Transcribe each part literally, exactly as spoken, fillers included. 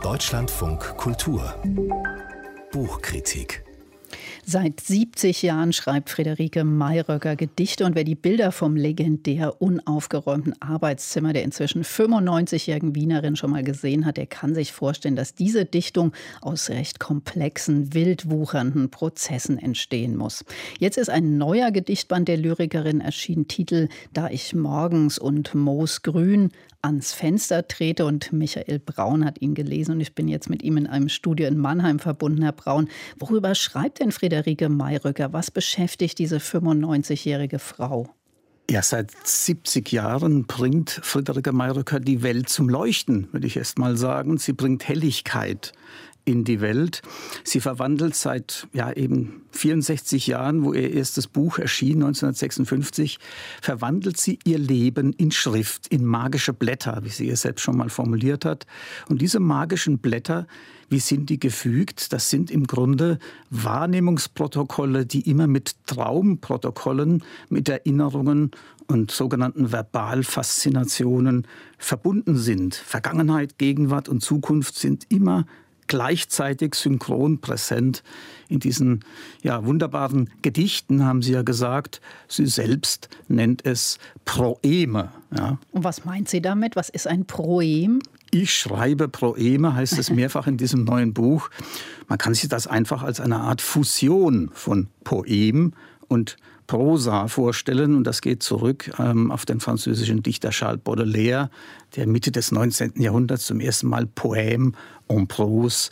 Deutschlandfunk Kultur Buchkritik. Seit siebzig Jahren schreibt Friederike Mayröcker Gedichte, und wer die Bilder vom legendär unaufgeräumten Arbeitszimmer der inzwischen fünfundneunzigjährigen Wienerin schon mal gesehen hat, der kann sich vorstellen, dass diese Dichtung aus recht komplexen, wild wuchernden Prozessen entstehen muss. Jetzt ist ein neuer Gedichtband der Lyrikerin erschienen, Titel »Da ich morgens und moosgrün ans Fenster trete«, und Michael Braun hat ihn gelesen, und ich bin jetzt mit ihm in einem Studio in Mannheim verbunden. Herr Braun, worüber schreibt denn Friederike Mayröcker? Was beschäftigt diese fünfundneunzigjährige Frau? Ja, seit siebzig Jahren bringt Friederike Mayröcker die Welt zum Leuchten, würde ich erst mal sagen. Sie bringt Helligkeit in die Welt. Sie verwandelt seit ja eben vierundsechzig Jahren, wo ihr erstes Buch erschien, neunzehnhundertsechsundfünfzig, verwandelt sie ihr Leben in Schrift, in magische Blätter, wie sie es selbst schon mal formuliert hat. Und diese magischen Blätter, wie sind die gefügt? Das sind im Grunde Wahrnehmungsprotokolle, die immer mit Traumprotokollen, mit Erinnerungen und sogenannten Verbalfaszinationen verbunden sind. Vergangenheit, Gegenwart und Zukunft sind immer gleichzeitig synchron präsent in diesen ja, wunderbaren Gedichten, haben Sie ja gesagt. Sie selbst nennt es Proeme. Ja. Und was meint sie damit? Was ist ein Proem? Ich schreibe Proeme, heißt es mehrfach in diesem neuen Buch. Man kann sich das einfach als eine Art Fusion von Poem und Prosa vorstellen, und das geht zurück ähm, auf den französischen Dichter Charles Baudelaire, der Mitte des neunzehnten Jahrhunderts zum ersten Mal Poème en prose,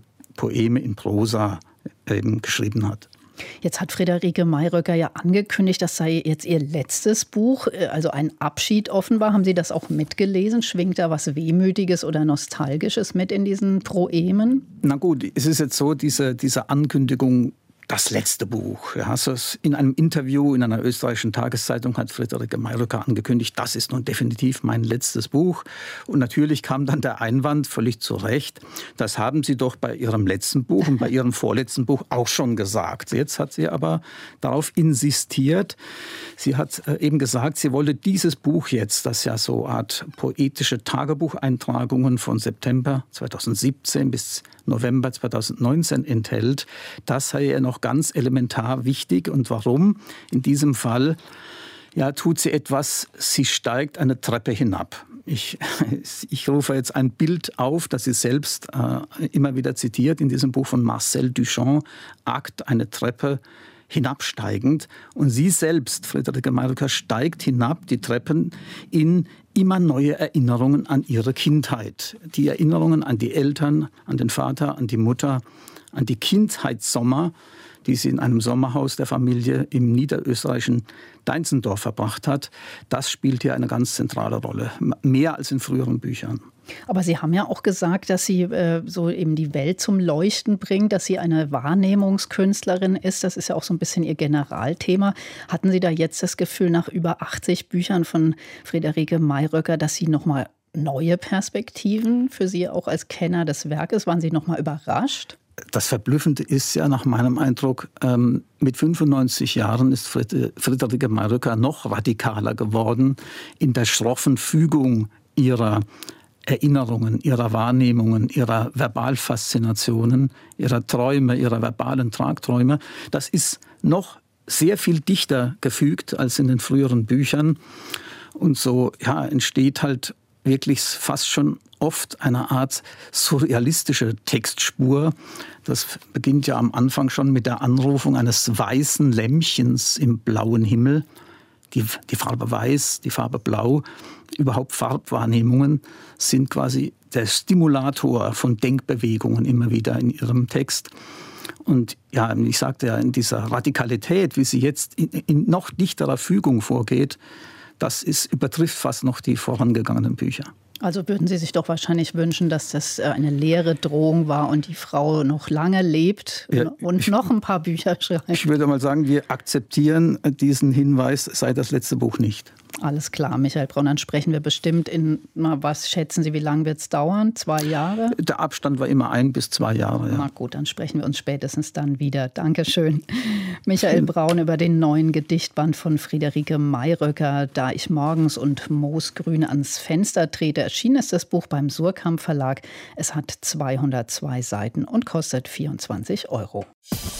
Poeme in Prosa eben geschrieben hat. Jetzt hat Friederike Mayröcker ja angekündigt, das sei jetzt ihr letztes Buch, also ein Abschied offenbar. Haben Sie das auch mitgelesen? Schwingt da was Wehmütiges oder Nostalgisches mit in diesen Proemen? Na gut, es ist jetzt so, diese, diese Ankündigung, das letzte Buch. Ja, also in einem Interview in einer österreichischen Tageszeitung hat Friederike Mayröcker angekündigt, das ist nun definitiv mein letztes Buch. Und natürlich kam dann der Einwand, völlig zu Recht, das haben Sie doch bei Ihrem letzten Buch und bei Ihrem vorletzten Buch auch schon gesagt. Jetzt hat sie aber darauf insistiert. Sie hat eben gesagt, sie wolle dieses Buch jetzt, das ja so eine Art poetische Tagebucheintragungen von September zweitausendsiebzehn bis November zweitausendneunzehn enthält, das sei ihr noch ganz elementar wichtig. Und warum? In diesem Fall ja, tut sie etwas, sie steigt eine Treppe hinab. Ich, ich rufe jetzt ein Bild auf, das sie selbst äh, immer wieder zitiert in diesem Buch von Marcel Duchamp, Akt, eine Treppe hinabsteigend. Und sie selbst, Friederike Mayröcker, steigt hinab die Treppen in immer neue Erinnerungen an ihre Kindheit. Die Erinnerungen an die Eltern, an den Vater, an die Mutter, an die Kindheitssommer, die sie in einem Sommerhaus der Familie im niederösterreichischen Deinzendorf verbracht hat. Das spielt hier eine ganz zentrale Rolle, mehr als in früheren Büchern. Aber Sie haben ja auch gesagt, dass sie äh, so eben die Welt zum Leuchten bringt, dass sie eine Wahrnehmungskünstlerin ist. Das ist ja auch so ein bisschen Ihr Generalthema. Hatten Sie da jetzt das Gefühl, nach über achtzig Büchern von Friederike Mayröcker, dass Sie noch mal neue Perspektiven für Sie auch als Kenner des Werkes, waren Sie noch mal überrascht? Das Verblüffende ist ja nach meinem Eindruck, ähm, mit fünfundneunzig Jahren ist Fried- Friederike Mayröcker noch radikaler geworden in der schroffen Fügung ihrer Erinnerungen, ihrer Wahrnehmungen, ihrer Verbalfaszinationen, ihrer Träume, ihrer verbalen Tragträume. Das ist noch sehr viel dichter gefügt als in den früheren Büchern. Und so ja, entsteht halt wirklich fast schon oft eine Art surrealistische Textspur. Das beginnt ja am Anfang schon mit der Anrufung eines weißen Lämmchens im blauen Himmel. Die, die Farbe weiß, die Farbe blau, überhaupt Farbwahrnehmungen sind quasi der Stimulator von Denkbewegungen immer wieder in ihrem Text. Und ja, ich sagte ja, in dieser Radikalität, wie sie jetzt in, in noch dichterer Fügung vorgeht, das ist, übertrifft fast noch die vorangegangenen Bücher. Also würden Sie sich doch wahrscheinlich wünschen, dass das eine leere Drohung war und die Frau noch lange lebt ja, und ich, noch ein paar Bücher schreibt. Ich würde mal sagen, wir akzeptieren diesen Hinweis, sei das letzte Buch nicht. Alles klar, Michael Braun, dann sprechen wir bestimmt in, na, was schätzen Sie, wie lange wird es dauern? Zwei Jahre? Der Abstand war immer ein bis zwei Jahre. Ja. Na gut, dann sprechen wir uns spätestens dann wieder. Dankeschön. Michael Braun über den neuen Gedichtband von Friederike Mayröcker, Da ich morgens und moosgrün ans Fenster trete. Erschienen ist das Buch beim Suhrkamp Verlag. Es hat zweihundertzwei Seiten und kostet vierundzwanzig Euro.